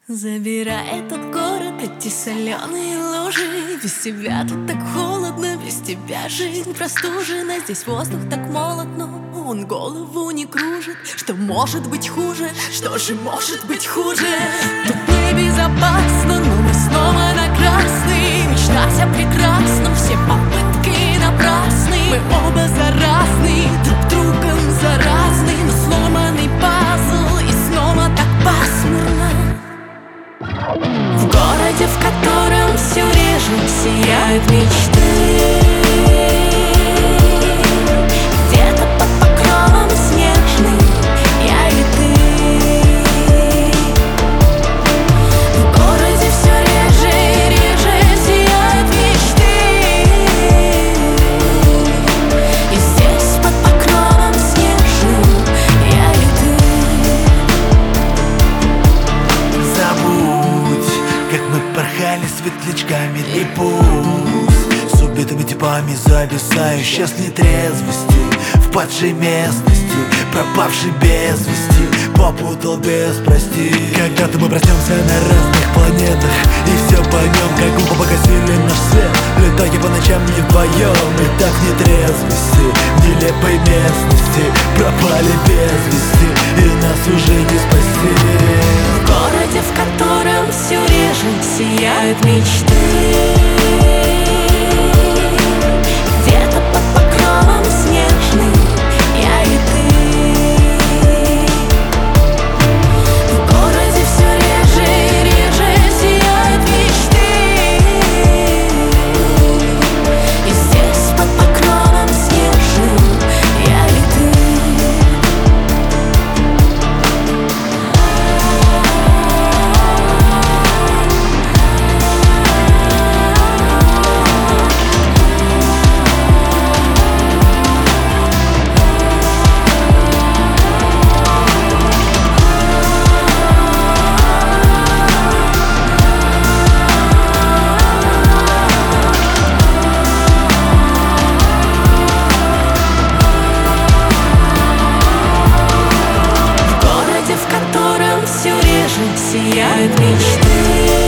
Забирай этот город, эти соленые лужи. Без тебя тут так холодно, без тебя жизнь простужена. Здесь воздух так молод, но он голову не кружит. Что может быть хуже? Что же может быть хуже? Тут небезопасно, но мы снова на красный. Мечтать о прекрасном, все попытки напрасны. Мы оба заразны, друг другом заразны. Но сломанный пазл, и снова так пасмурно. В городе, в котором все реже сияют мечты. Где-то под покровом снежным я и ты. В городе все реже и реже сияют мечты. И здесь под покровом снежным я и ты. Забудь, как мы порхали светлячками, и пусть с убитыми типами зависающей с нетрезвости, впадшей местности, пропавшей без вести, попутал без прости. Когда-то мы проснемся на разных планетах, и все поймем, как глупо погасили наш свет, летая по ночам не вдвоем. И так в нетрезвости, в нелепой местности пропали без вести, и нас уже не спасти. В городе, в котором все реже сияют мечты. Где-то под покровом снежным я и ты. В городе все реже и реже сияют мечты. И здесь под покровом снежным я и ты. Сияют мечты.